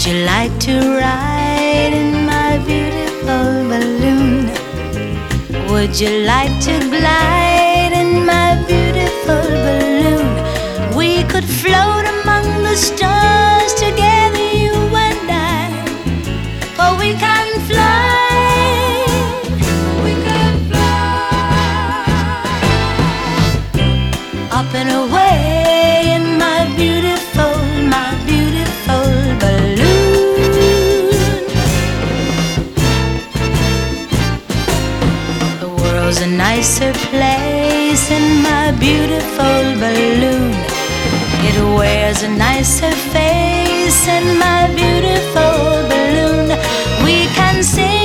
Would you like to ride in my beautiful balloon? Would you like to glide in my beautiful balloon? We could float among the stars together, you and I. For we can fly, we can fly up and away in my beautiful balloon. The world's a nicer place in my beautiful balloon. It wears a nicer face in my beautiful balloon. We can sing